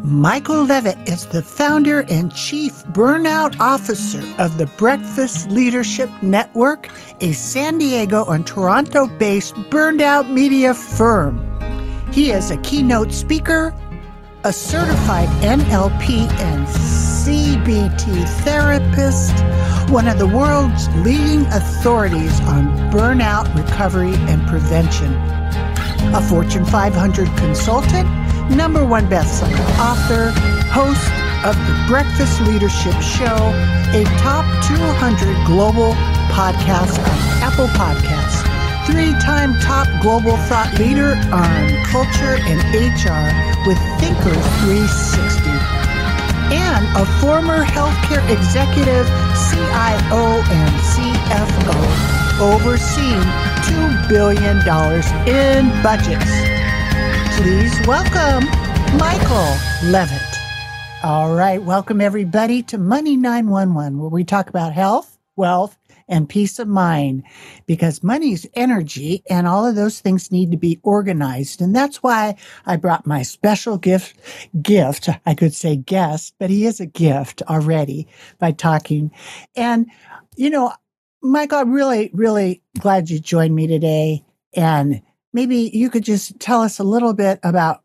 Michael Levitt is the founder and chief burnout officer of the Breakfast Leadership Network, a San Diego and Toronto-based burnout media firm. He is a keynote speaker, a certified NLP and CBT therapist, one of the world's leading authorities on burnout recovery and prevention, a Fortune 500 consultant, #1 best-selling author, host of the Breakfast Leadership Show, a top 200 global podcast on Apple Podcasts, 3-time top global thought leader on culture and HR with Thinkers 360, and a former healthcare executive, CIO and CFO, overseeing $2 billion in budgets. Please welcome Michael Levitt. All right, welcome everybody to Money 911, where we talk about health, wealth, and peace of mind, because money's energy and all of those things need to be organized. And that's why I brought my special gift, I could say guest, but he is a gift already by talking. And, you know, Michael, I'm really, really glad you joined me today. And maybe you could just tell us a little bit about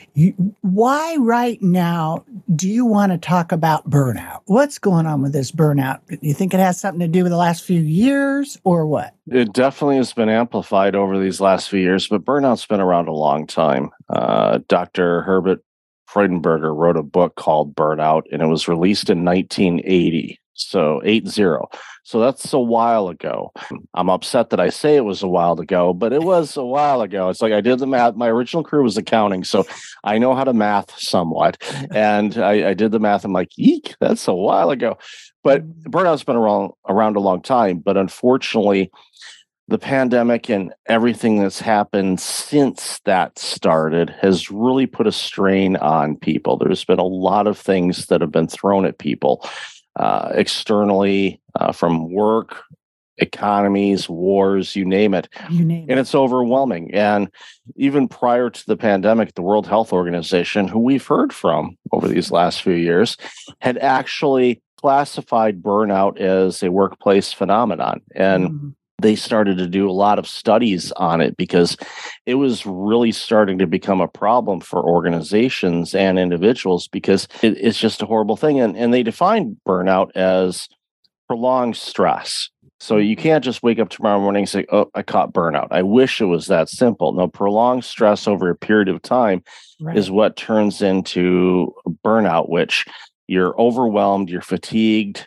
why right now do you want to talk about burnout? What's going on with this burnout? You think it has something to do with the last few years or what? It definitely has been amplified over these last few years, but burnout's been around a long time. Dr. Herbert Freudenberger wrote a book called Burnout, and it was released in 1980. So 80. So that's a while ago. I'm upset that I say it was a while ago, but it was a while ago. It's like I did the math. My original career was accounting, so I know how to math somewhat. And I did the math. I'm like, eek, that's a while ago. But burnout's been around a long time. But unfortunately, the pandemic and everything that's happened since that started has really put a strain on people. There's been a lot of things that have been thrown at people. Externally, from work, economies, wars, you name it. And it's overwhelming. And even prior to the pandemic, the World Health Organization, who we've heard from over these last few years, had actually classified burnout as a workplace phenomenon. And they started to do a lot of studies on it because it was really starting to become a problem for organizations and individuals because it's just a horrible thing. And they defined burnout as prolonged stress. So you can't just wake up tomorrow morning and say, oh, I caught burnout. I wish it was that simple. No, prolonged stress over a period of time is what turns into burnout, which you're overwhelmed, you're fatigued,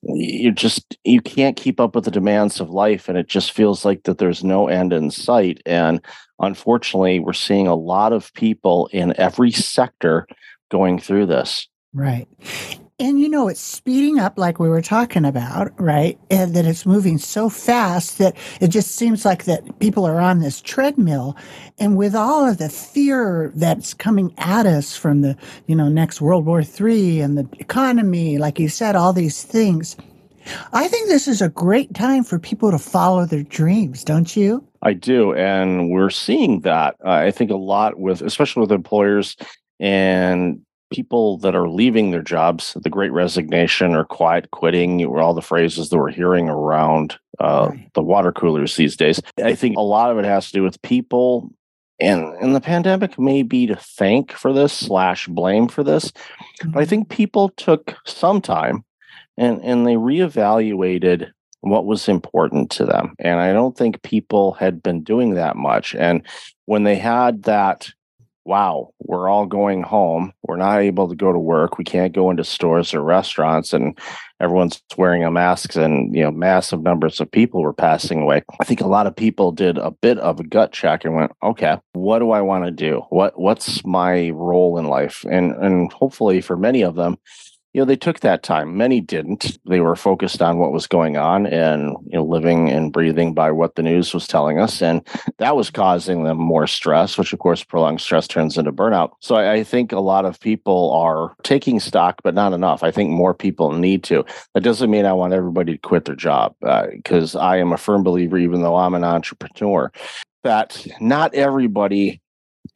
you can't keep up with the demands of life, and it just feels like that there's no end in sight. And unfortunately, we're seeing a lot of people in every sector going through this. Right. And, you know, it's speeding up like we were talking about, right? And that it's moving so fast that it just seems like that people are on this treadmill. And with all of the fear that's coming at us from the, next World War III and the economy, like you said, all these things, I think this is a great time for people to follow their dreams, don't you? I do. And we're seeing that. I think a lot especially with employers and people that are leaving their jobs, the great resignation or quiet quitting, all the phrases that we're hearing around the water coolers these days. I think a lot of it has to do with people, and the pandemic may be to thank for this / blame for this. But I think people took some time and they reevaluated what was important to them. And I don't think people had been doing that much. And when they had that, wow, we're all going home, we're not able to go to work, we can't go into stores or restaurants, and everyone's wearing a mask, and massive numbers of people were passing away. I think a lot of people did a bit of a gut check and went, okay, what do I want to do? What's my role in life? And hopefully for many of them, they took that time. Many didn't. They were focused on what was going on and living and breathing by what the news was telling us. And that was causing them more stress, which of course prolonged stress turns into burnout. So I think a lot of people are taking stock, but not enough. I think more people need to. That doesn't mean I want everybody to quit their job, because I am a firm believer, even though I'm an entrepreneur, that not everybody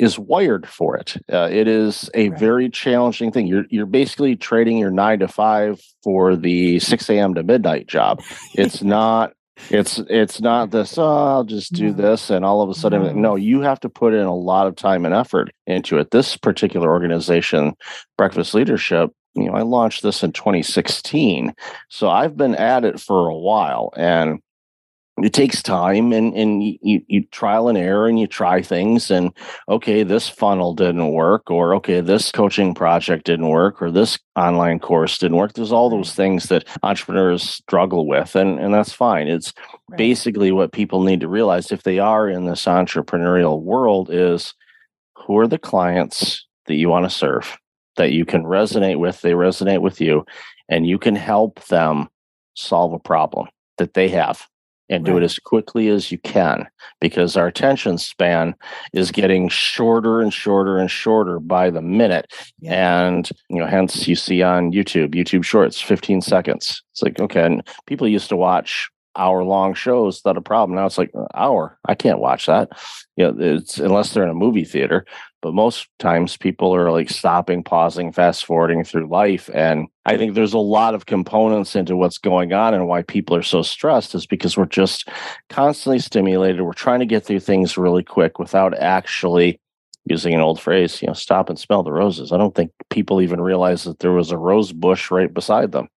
is wired for it. It is a very challenging thing. You're basically trading your 9 to 5 for the 6 a.m. to midnight job. It's not. It's not this. Oh, I'll just do this, and all of a sudden, no. You have to put in a lot of time and effort into it. This particular organization, Breakfast Leadership, I launched this in 2016, so I've been at it for a while, and it takes time, and you trial and error, and you try things, and okay, this funnel didn't work, or okay, this coaching project didn't work, or this online course didn't work. There's all those things that entrepreneurs struggle with, and that's fine. It's basically what people need to realize if they are in this entrepreneurial world is who are the clients that you want to serve, that you can resonate with, they resonate with you, and you can help them solve a problem that they have. And do it as quickly as you can, because our attention span is getting shorter and shorter and shorter by the minute. And, hence you see on YouTube Shorts, 15 seconds. It's like, okay. And people used to watch hour-long shows without a problem. Now it's like an hour. I can't watch that. It's unless they're in a movie theater. But most times people are like stopping, pausing, fast forwarding through life. And I think there's a lot of components into what's going on and why people are so stressed is because we're just constantly stimulated. We're trying to get through things really quick without actually, using an old phrase, stop and smell the roses. I don't think people even realize that there was a rose bush right beside them.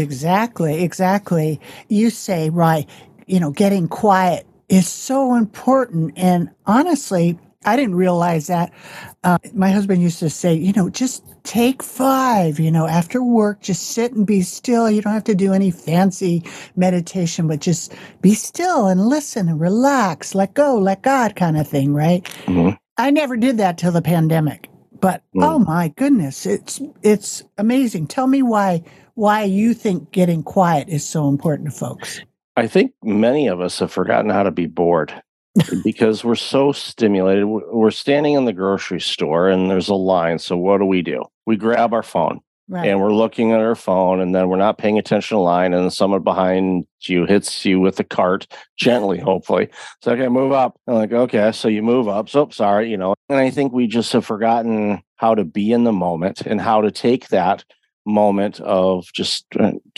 Exactly. You say, right, getting quiet is so important. And honestly, I didn't realize that. My husband used to say, just take 5, after work, just sit and be still. You don't have to do any fancy meditation, but just be still and listen and relax, let go, let God kind of thing, right? Mm-hmm. I never did that till the pandemic, but oh my goodness, it's amazing. Tell me why you think getting quiet is so important to folks. I think many of us have forgotten how to be bored. Because we're so stimulated. We're standing in the grocery store and there's a line. So what do? We grab our phone and we're looking at our phone, and then we're not paying attention to the line, and then someone behind you hits you with the cart gently, hopefully. So, okay, move up. I'm like, okay, so you move up. So sorry, And I think we just have forgotten how to be in the moment and how to take that moment of just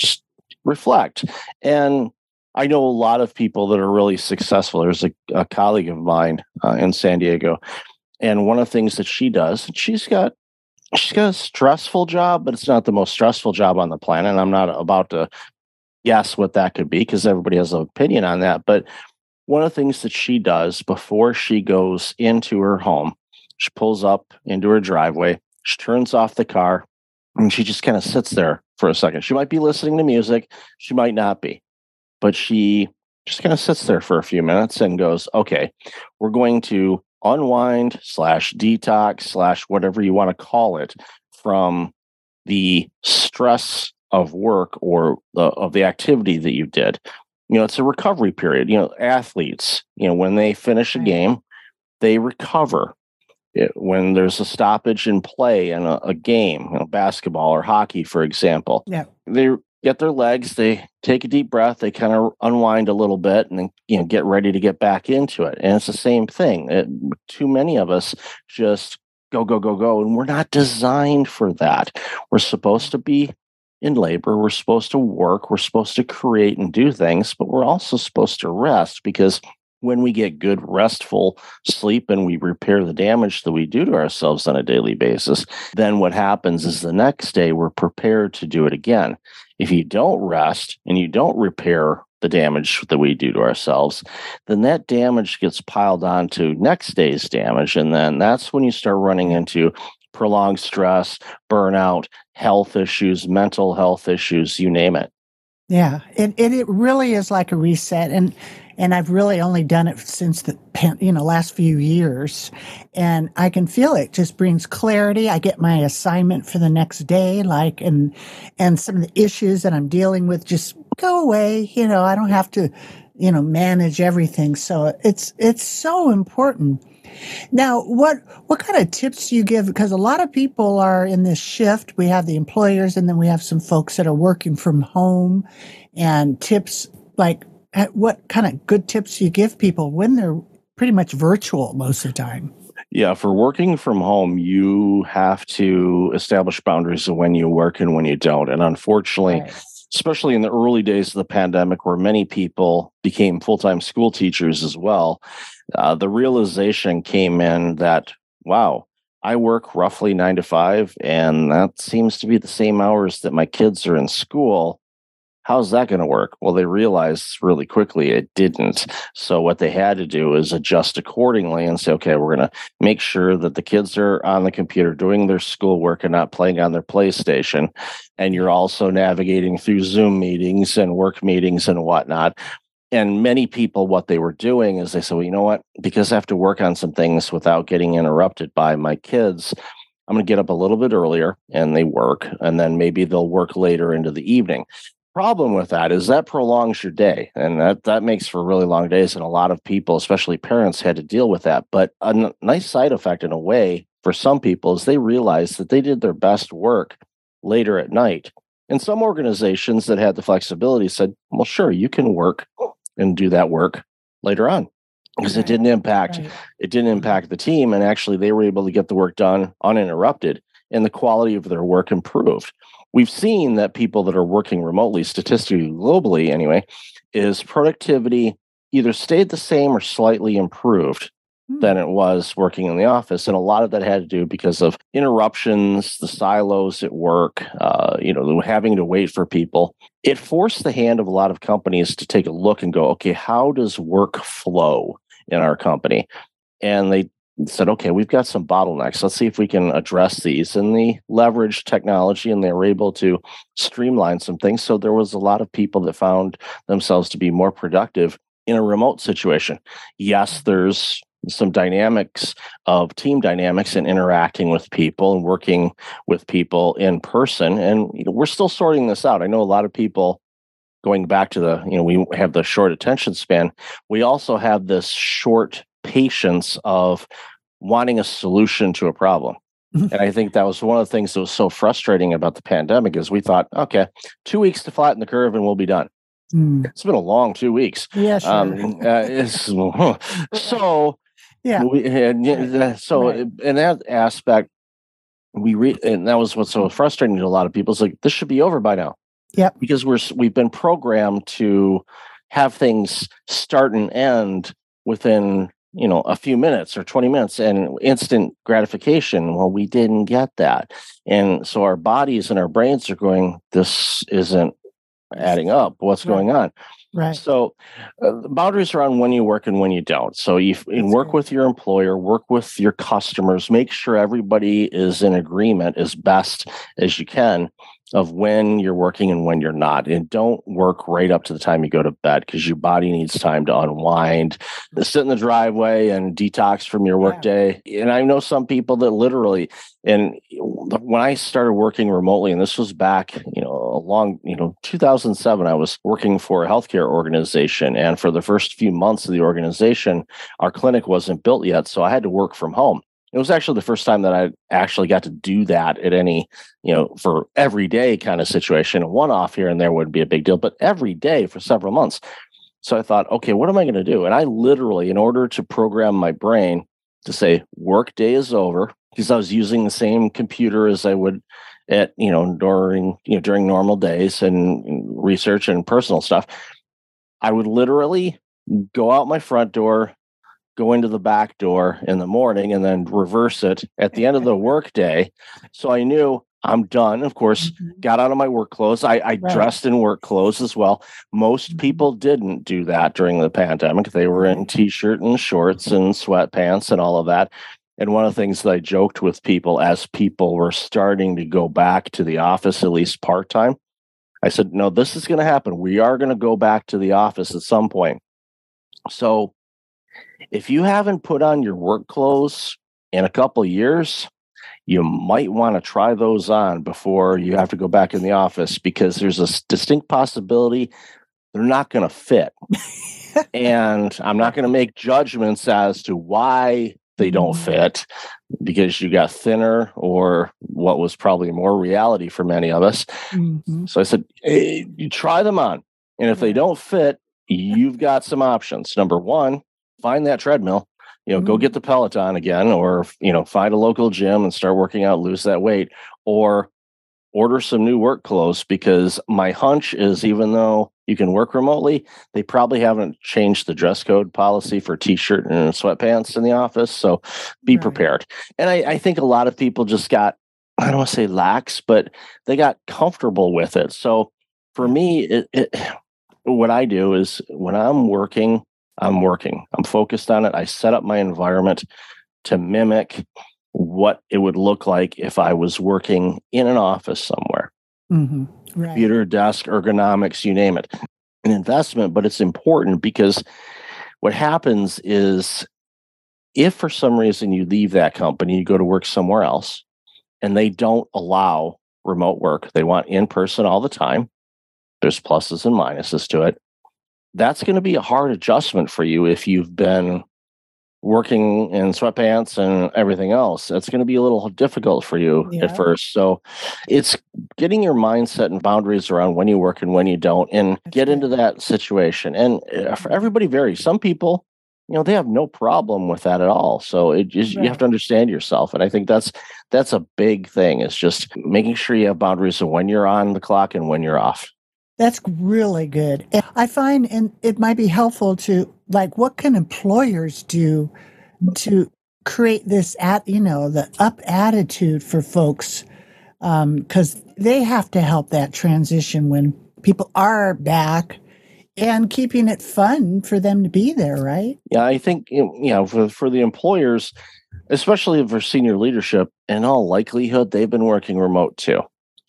reflect. And I know a lot of people that are really successful. There's a colleague of mine in San Diego, and one of the things that she does, she's got a stressful job, but it's not the most stressful job on the planet. And I'm not about to guess what that could be because everybody has an opinion on that. But one of the things that she does before she goes into her home, she pulls up into her driveway, she turns off the car, and she just kind of sits there for a second. She might be listening to music, she might not be. But she just kind of sits there for a few minutes and goes, okay, we're going to unwind / detox / whatever you want to call it from the stress of work or of the activity that you did. It's a recovery period. Athletes, when they finish a game, they recover. When there's a stoppage in play in a game, basketball or hockey, for example, they get their legs, they take a deep breath, they kind of unwind a little bit, and then get ready to get back into it. And it's the same thing. Too many of us just go, and we're not designed for that. We're supposed to be in labor, we're supposed to work, we're supposed to create and do things, but we're also supposed to rest, because when we get good restful sleep and we repair the damage that we do to ourselves on a daily basis, then what happens is the next day we're prepared to do it again. If you don't rest and you don't repair the damage that we do to ourselves, then that damage gets piled on to next day's damage. And then that's when you start running into prolonged stress, burnout, health issues, mental health issues, you name it. Yeah, it really is like a reset. And I've really only done it since the last few years, and I can feel it just brings clarity. I get my assignment for the next day, and some of the issues that I'm dealing with just go away. I don't have to, manage everything. So it's so important. Now, what kind of tips do you give? Because a lot of people are in this shift. We have the employers, and then we have some folks that are working from home, and tips like, what kind of good tips do you give people when they're pretty much virtual most of the time? Yeah, for working from home, you have to establish boundaries of when you work and when you don't. And unfortunately, Right. especially in the early days of the pandemic, where many people became full-time school teachers as well, the realization came in that, wow, I work roughly 9 to 5, and that seems to be the same hours that my kids are in school. How's that going to work? Well, they realized really quickly it didn't. So what they had to do is adjust accordingly and say, okay, we're going to make sure that the kids are on the computer doing their schoolwork and not playing on their PlayStation. And you're also navigating through Zoom meetings and work meetings and whatnot. And many people, what they were doing is they said, well, you know what? Because I have to work on some things without getting interrupted by my kids, I'm going to get up a little bit earlier, and they work, and then maybe they'll work later into the evening. Problem with that is that prolongs your day, and that makes for really long days. And a lot of people, especially parents, had to deal with that. But a nice side effect in a way for some people is they realized that they did their best work later at night. And some organizations that had the flexibility said, well, sure, you can work and do that work later on, because Right. it didn't impact the team, and actually they were able to get the work done uninterrupted, and the quality of their work improved. We've seen that people that are working remotely, statistically globally anyway, is productivity either stayed the same or slightly improved than it was working in the office. And a lot of that had to do because of interruptions, the silos at work, having to wait for people. It forced the hand of a lot of companies to take a look and go, okay, how does work flow in our company? And they said, okay, we've got some bottlenecks. Let's see if we can address these. And they leveraged technology, and they were able to streamline some things. So there was a lot of people that found themselves to be more productive in a remote situation. Yes, there's some dynamics of team dynamics and interacting with people and working with people in person. And we're still sorting this out. I know a lot of people, going back to we have the short attention span. We also have this short patience of wanting a solution to a problem. And I think that was one of the things that was so frustrating about the pandemic is we thought, okay, 2 weeks to flatten the curve and we'll be done. It's been a long 2 weeks. Yeah, sure. So Yeah. in that aspect, and that was what's so frustrating to a lot of people. It's like, this should be over by now. Yep. Because we've been programmed to have things start and end within a few minutes or 20 minutes and instant gratification. Well, we didn't get that. And so our bodies and our brains are going, this isn't adding up. What's going on? Right. So the boundaries are on when you work and when you don't. So you work with your employer, work with your customers, make sure everybody is in agreement as best as you can of when you're working and when you're not. And don't work right up to the time you go to bed, because your body needs time to unwind, sit in the driveway and detox from your workday. And I know some people that literally, and when I started working remotely, and this was back, 2007, I was working for a healthcare organization. And for the first few months of the organization, our clinic wasn't built yet. So I had to work from home. It was actually the first time that I actually got to do that at any, for everyday kind of situation. One off here and there wouldn't be a big deal, but every day for several months. So I thought, okay, what am I going to do? And I literally, in order to program my brain to say work day is over, because I was using the same computer as I would at, during normal days and research and personal stuff, I would literally go out my front door, go into the back door in the morning, and then reverse it at the end of the workday. So I knew I'm done. Of course, got out of my work clothes. I dressed in work clothes as well. Most people didn't do that during the pandemic. They were in t-shirt and shorts and sweatpants and all of that. And one of the things that I joked with people as people were starting to go back to the office, at least part-time, I said, no, this is going to happen. We are going to go back to the office at some point. So if you haven't put on your work clothes in a couple of years, you might want to try those on before you have to go back in the office, because there's a distinct possibility they're not going to fit. And I'm not going to make judgments as to why they don't fit, because you got thinner, or what was probably more reality for many of us. So I said, hey, you try them on. And if they don't fit, you've got some options. Number one, find that treadmill. Go get the Peloton again, or, find a local gym and start working out, lose that weight, or order some new work clothes, because my hunch is, even though you can work remotely, they probably haven't changed the dress code policy for t-shirt and sweatpants in the office. So be prepared. And I think a lot of people just got, I don't want to say lax, but they got comfortable with it. So for me, what I do is, when I'm working, I'm focused on it. I set up my environment to mimic what it would look like if I was working in an office somewhere. Computer, desk, ergonomics, you name it. An investment, but it's important, because what happens is, if for some reason you leave that company, you go to work somewhere else, and they don't allow remote work, they want in person all the time, there's pluses and minuses to it. That's going to be a hard adjustment for you if you've been working in sweatpants and everything else. That's going to be a little difficult for you at first. So it's getting your mindset and boundaries around when you work and when you don't, and get into that situation. And for everybody varies. Some people, they have no problem with that at all. So you have to understand yourself. And I think that's a big thing, is just making sure you have boundaries of when you're on the clock and when you're off. That's really good. And I find, and it might be helpful to, what can employers do to create this, the up attitude for folks? Because they have to help that transition when people are back, and keeping it fun for them to be there, right? Yeah, I think, for the employers, especially for senior leadership, in all likelihood, they've been working remote too.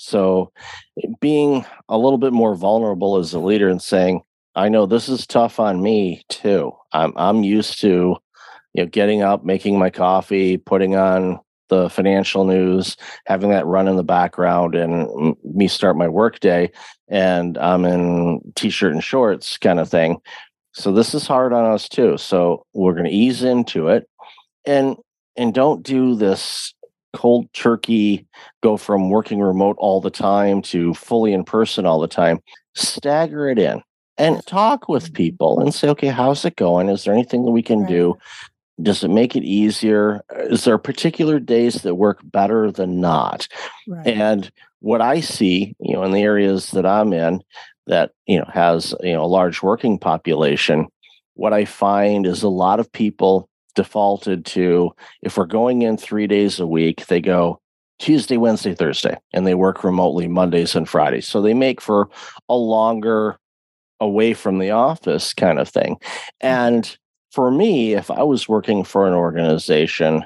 So being a little bit more vulnerable as a leader and saying, I know this is tough on me too. I'm used to, getting up, making my coffee, putting on the financial news, having that run in the background, and me start my work day, and I'm in t-shirt and shorts kind of thing. So this is hard on us too. So we're going to ease into it, and don't do this cold turkey, go from working remote all the time to fully in person all the time. Stagger it in and talk with people and say, okay, how's it going? Is there anything that we can do? Does it make it easier? Is there particular days that work better than not? And what I see, in the areas that I'm in that, has, a large working population, what I find is a lot of people defaulted to, if we're going in 3 days a week, they go Tuesday, Wednesday, Thursday, and they work remotely Mondays and Fridays. So they make for a longer away from the office kind of thing. And for me, if I was working for an organization,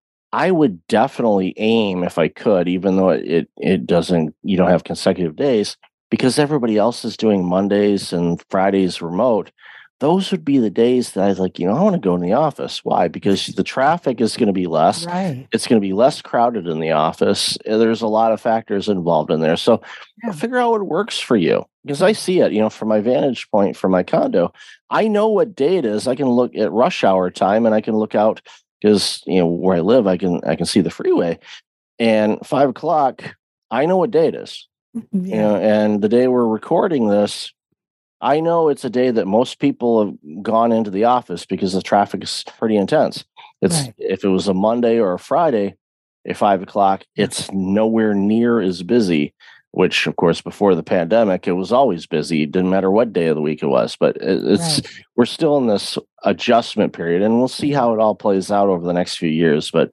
I would definitely aim, if I could, even though it doesn't, you don't have consecutive days, because everybody else is doing Mondays and Fridays remote. Those would be the days that I was like, I want to go in the office. Why? Because the traffic is going to be less. It's going to be less crowded in the office. There's a lot of factors involved in there. So figure out what works for you. Because I see it, from my vantage point from my condo. I know what day it is. I can look at rush hour time, and I can look out, because, where I live, I can see the freeway. And 5 o'clock, I know what day it is. And the day we're recording this, I know it's a day that most people have gone into the office, because the traffic is pretty intense. If it was a Monday or a Friday at 5 o'clock, it's nowhere near as busy, which, of course, before the pandemic, it was always busy. It didn't matter what day of the week it was, but we're still in this adjustment period, and we'll see how it all plays out over the next few years. But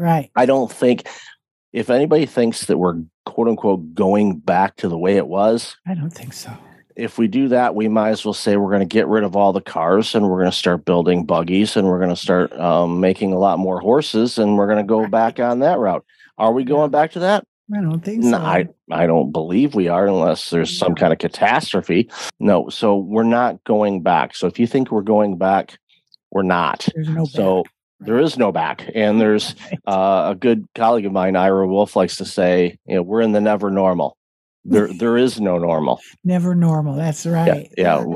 I don't think, if anybody thinks that we're quote unquote going back to the way it was, I don't think so. If we do that, we might as well say we're going to get rid of all the cars, and we're going to start building buggies, and we're going to start making a lot more horses, and we're going to go back on that route. Are we going back to that? I don't think so. No, I don't believe we are, unless there's some kind of catastrophe. No, so we're not going back. So if you think we're going back, we're not. There's no back. There is no back. And there's a good colleague of mine, Ira Wolf, likes to say, we're in the never normal. There is no normal. Never normal. That's right.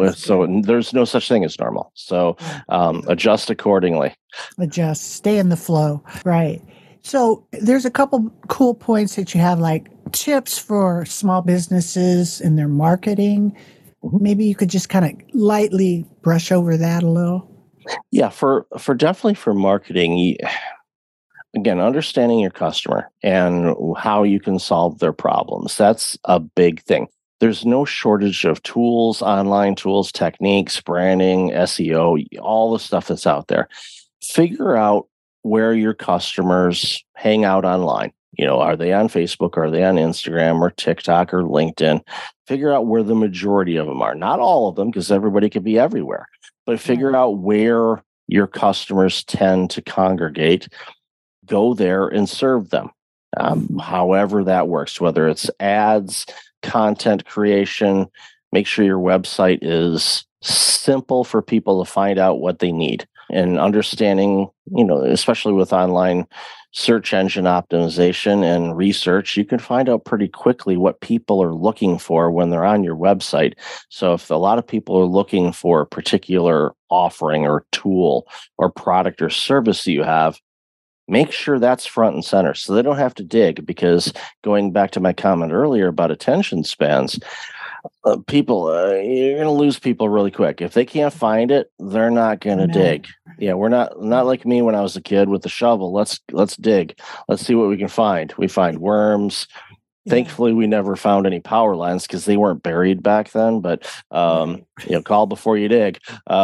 So there's no such thing as normal. So adjust accordingly. Adjust. Stay in the flow. Right. So there's a couple cool points that you have, like tips for small businesses and their marketing. Maybe you could just kind of lightly brush over that a little. Yeah, for definitely for marketing, again, understanding your customer and how you can solve their problems. That's a big thing. There's no shortage of tools, online tools, techniques, branding, SEO, all the stuff that's out there. Figure out where your customers hang out online. Are they on Facebook? Are they on Instagram or TikTok or LinkedIn? Figure out where the majority of them are. Not all of them, because everybody could be everywhere, but figure out where your customers tend to congregate. Go there and serve them, however that works, whether it's ads, content creation. Make sure your website is simple for people to find out what they need, and understanding, especially with online search engine optimization and research, you can find out pretty quickly what people are looking for when they're on your website. So if a lot of people are looking for a particular offering or tool or product or service that you have, make sure that's front and center so they don't have to dig. Because going back to my comment earlier about attention spans, people, you're going to lose people really quick. If they can't find it, they're not going to dig. Yeah, we're not like me when I was a kid with the shovel. Let's dig. Let's see what we can find. We find worms. Thankfully, we never found any power lines because they weren't buried back then. But call before you dig.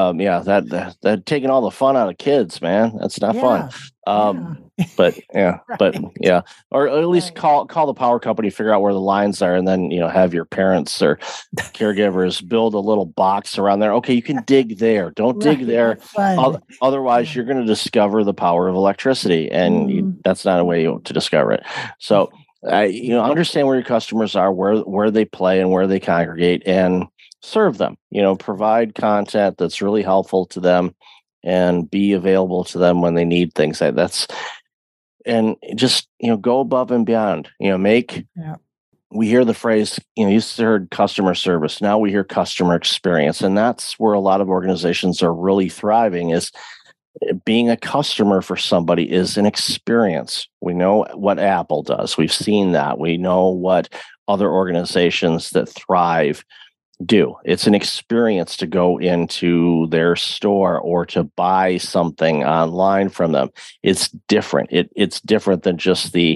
That taking all the fun out of kids, man. That's not fun. But or at least call the power company, figure out where the lines are, and then have your parents or caregivers build a little box around there. Okay, you can dig there. Don't dig there. Otherwise, you're going to discover the power of electricity, and that's not a way to discover it. So. Understand where your customers are, where they play and where they congregate, and serve them. Provide content that's really helpful to them, and be available to them when they need things. And just go above and beyond. We hear the phrase, you used to heard customer service. Now we hear customer experience, and that's where a lot of organizations are really thriving. Is being a customer for somebody is an experience. We know what Apple does. We've seen that. We know what other organizations that thrive do. It's an experience to go into their store or to buy something online from them. It's different. It's different than just the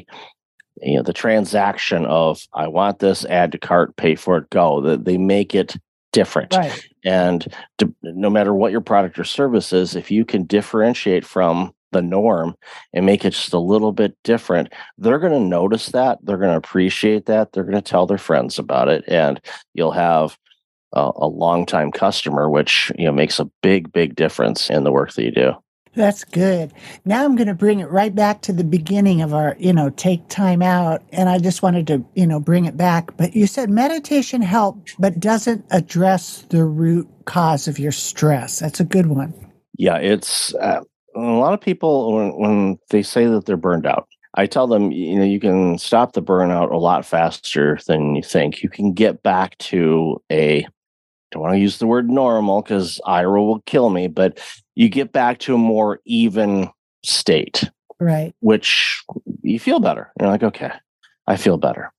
transaction of, I want this, add to cart, pay for it, go. They make it different. Right. And no matter what your product or service is, if you can differentiate from the norm and make it just a little bit different, they're going to notice that. They're going to appreciate that. They're going to tell their friends about it. And you'll have a longtime customer, which makes a big, big difference in the work that you do. That's good. Now I'm going to bring it right back to the beginning of our, take time out. And I just wanted to, bring it back. But you said meditation helps, but doesn't address the root cause of your stress. That's a good one. Yeah, it's a lot of people, when they say that they're burned out, I tell them, you can stop the burnout a lot faster than you think. You can get back to don't want to use the word normal because Ira will kill me, but you get back to a more even state, right? Which you feel better. You're like, okay, I feel better.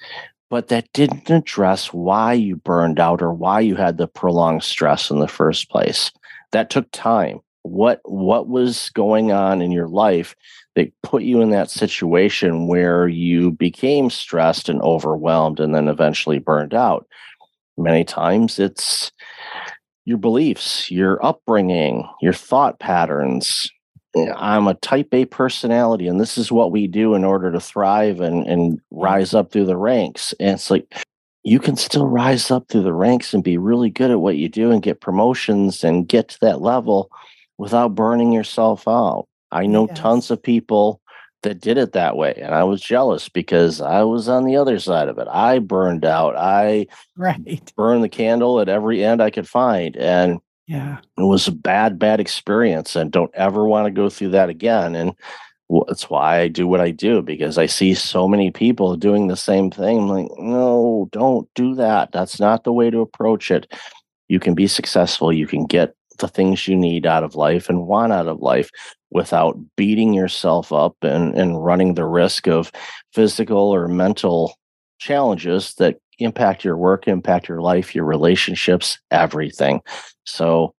But that didn't address why you burned out or why you had the prolonged stress in the first place. That took time. What was going on in your life that put you in that situation where you became stressed and overwhelmed and then eventually burned out? Many times it's your beliefs, your upbringing, your thought patterns. I'm a type A personality, and this is what we do in order to thrive and rise up through the ranks. And it's like, you can still rise up through the ranks and be really good at what you do and get promotions and get to that level without burning yourself out. I know tons of people that did it that way, and I was jealous because I was on the other side of it. I burned out. I burned the candle at every end I could find, and it was a bad experience, and don't ever want to go through that again. And that's why I do what I do, because I see so many people doing the same thing. I'm like, no, don't do that. That's not the way to approach it. You can be successful. You can get the things you need out of life and want out of life without beating yourself up and running the risk of physical or mental challenges that impact your work, impact your life, your relationships, everything. So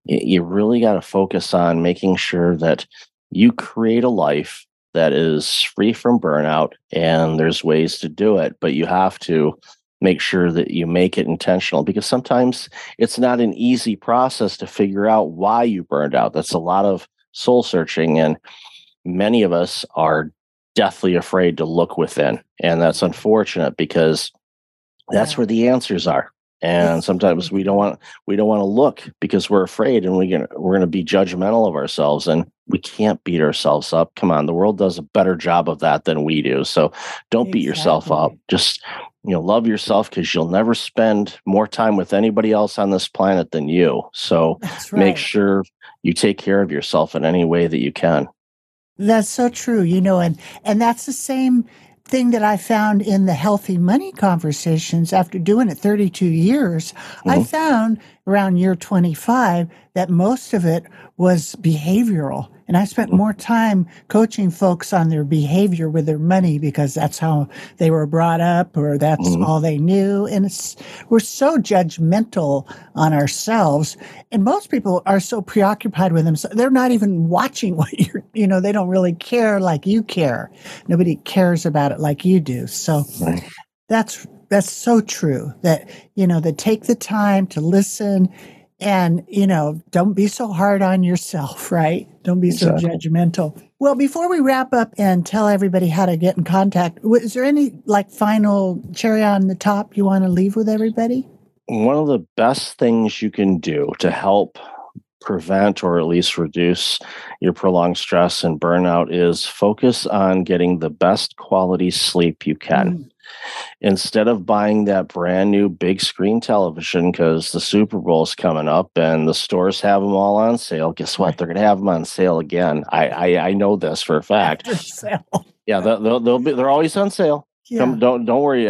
you really got to focus on making sure that you create a life that is free from burnout, and there's ways to do it, but you have to make sure that you make it intentional, because sometimes it's not an easy process to figure out why you burned out. That's a lot of soul searching, and many of us are deathly afraid to look within. And that's unfortunate, because that's where the answers are. And sometimes we don't want to look because we're afraid, and we're going to be judgmental of ourselves, and we can't beat ourselves up. Come on, the world does a better job of that than we do. So don't beat yourself up. Just love yourself, because you'll never spend more time with anybody else on this planet than you. So make sure you take care of yourself in any way that you can. That's so true, and that's the same thing that I found in the healthy money conversations after doing it 32 years. Mm-hmm. I found around year 25 that most of it was behavioral. And I spent more time coaching folks on their behavior with their money, because that's how they were brought up, or that's all they knew. And we're so judgmental on ourselves. And most people are so preoccupied with themselves. They're not even watching what they don't really care like you care. Nobody cares about it like you do. So that's so true, that, that take the time to listen. And, don't be so hard on yourself, right? Don't be so judgmental. Well, before we wrap up and tell everybody how to get in contact, is there any final cherry on the top you want to leave with everybody? One of the best things you can do to help prevent, or at least reduce, your prolonged stress and burnout is focus on getting the best quality sleep you can. Instead of buying that brand new big screen television because the Super Bowl is coming up and the stores have them all on sale, guess what? They're going to have them on sale again. I know this for a fact. Yeah, they're always on sale. Yeah. Don't worry.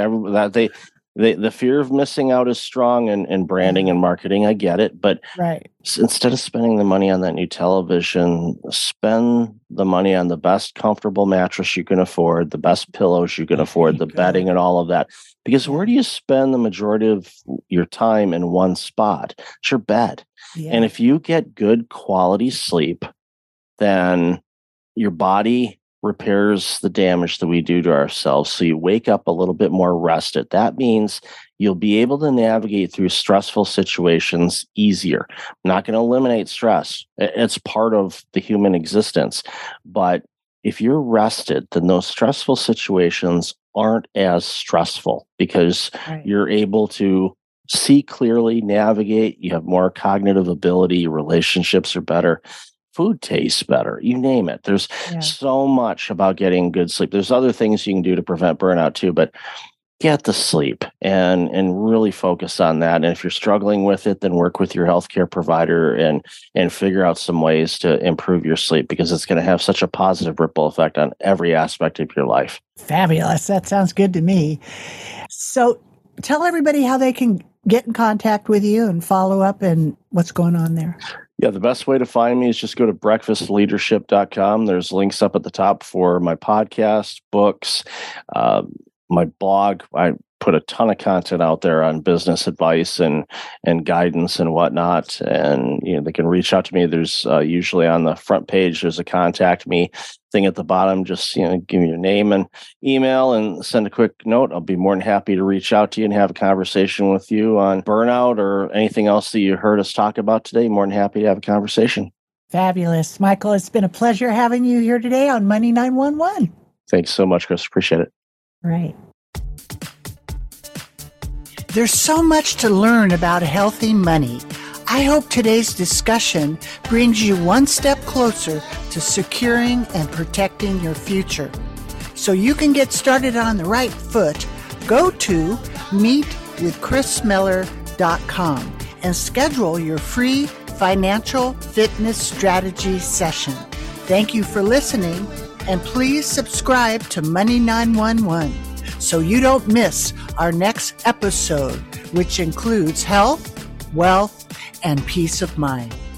The fear of missing out is strong in branding and marketing. I get it. But instead of spending the money on that new television, spend the money on the best comfortable mattress you can afford, the best pillows you can afford, the bedding and all of that. Because where do you spend the majority of your time in one spot? It's your bed. Yeah. And if you get good quality sleep, then your body repairs the damage that we do to ourselves. So you wake up a little bit more rested. That means you'll be able to navigate through stressful situations easier. I'm not going to eliminate stress. It's part of the human existence. But if you're rested, then those stressful situations aren't as stressful, because you're able to see clearly, navigate. You have more cognitive ability. Relationships are better. Food tastes better, you name it. There's so much about getting good sleep. There's other things you can do to prevent burnout too, but get the sleep and really focus on that. And if you're struggling with it, then work with your healthcare provider and figure out some ways to improve your sleep, because it's going to have such a positive ripple effect on every aspect of your life. Fabulous. That sounds good to me. So tell everybody how they can get in contact with you and follow up and what's going on there. Yeah, the best way to find me is just go to breakfastleadership.com. There's links up at the top for my podcast, books, my blog. I put a ton of content out there on business advice and guidance and whatnot. And they can reach out to me. There's usually on the front page, there's a contact me thing at the bottom. Just give me your name and email and send a quick note. I'll be more than happy to reach out to you and have a conversation with you on burnout or anything else that you heard us talk about today. More than happy to have a conversation. Fabulous. Michael, it's been a pleasure having you here today on Money 911. Thanks so much, Chris. Appreciate it. Right. There's so much to learn about healthy money. I hope today's discussion brings you one step closer to securing and protecting your future. So you can get started on the right foot, go to meetwithchrismiller.com and schedule your free financial fitness strategy session. Thank you for listening, and please subscribe to Money 911 so you don't miss our next episode, which includes health, wealth, and peace of mind.